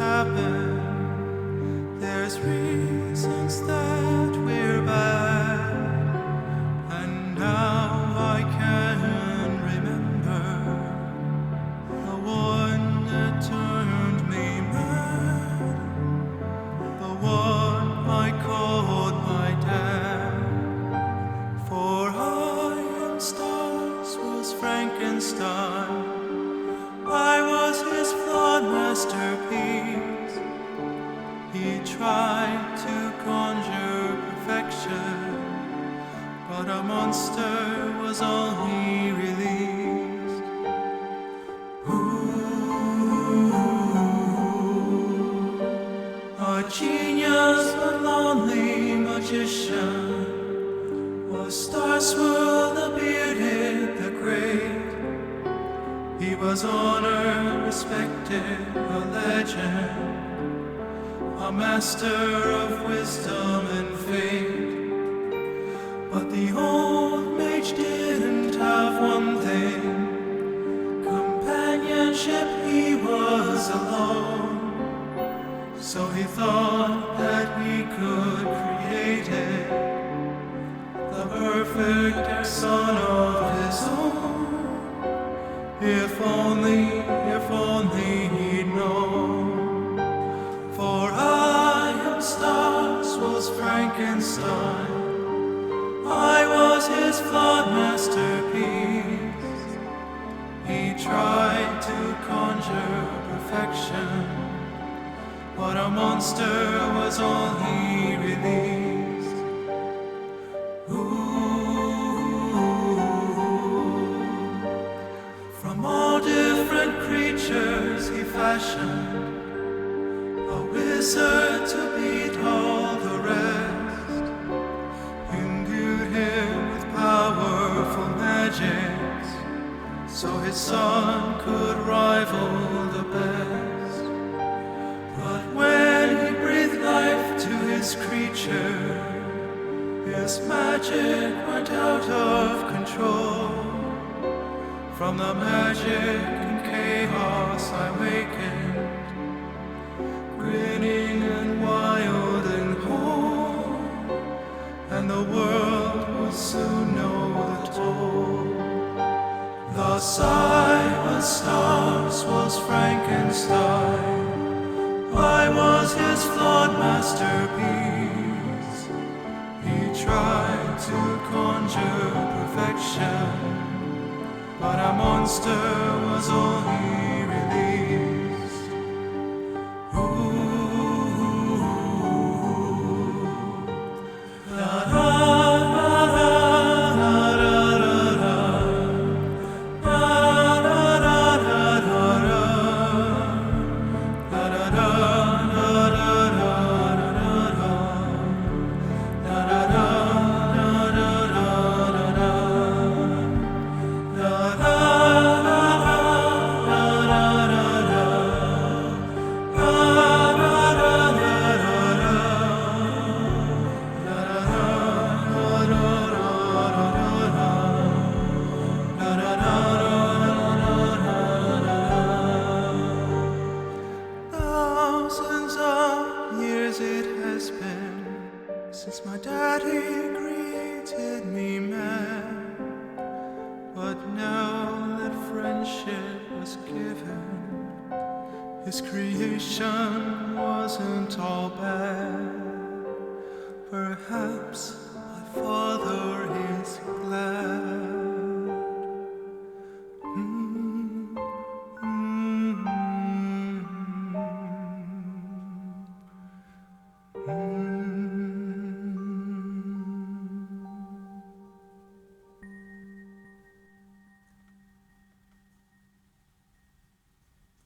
happen. There's reasons that we're bad, and now I can remember the one that turned me mad, the one I called my dad. For iron stars was Frankenstein, I was his flawed masterpiece. He tried to conjure perfection, but a monster was all he released. Ooh, a genius but lonely magician was Starswirl the bearded, the great. He was honored, respected, a legend, a master of wisdom and fate. But the old mage didn't have one thing: companionship. He was alone, so he thought that he could create it, the perfect son of his own. If only he'd known. For iron stars was Frankenstein, I was his flawed masterpiece. He tried to conjure perfection, but a monster was all he released. From all different creatures he fashioned a wizard to beat all the rest, imbued him with powerful magics, so his son could rival the best. But when he breathed life to his creature, his magic went out of control. From the magic and chaos I wakened, grinning and wild and whole, and the world will soon know the toll. Thus I was stars, was Frankenstein, I was his flawed masterpiece. He tried to conjure perfection, but a monster was all he released. It has been since my daddy greeted me, man. But now that friendship was given, his creation wasn't all bad. Perhaps my father is glad.